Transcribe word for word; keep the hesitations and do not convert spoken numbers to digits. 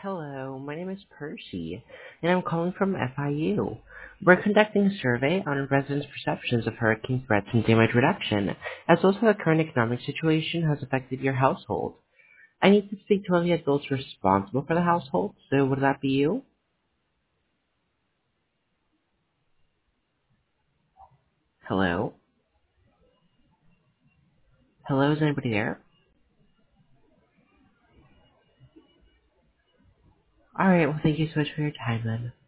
Hello, my name is Percy, and I'm calling from F I U. We're conducting a survey on residents' perceptions of hurricane threats and damage reduction, as well as how the current economic situation has affected your household. I need to speak to one of the adults responsible for the household, so would that be you? Hello? Hello, is anybody there? Alright, well thank you so much for your time then.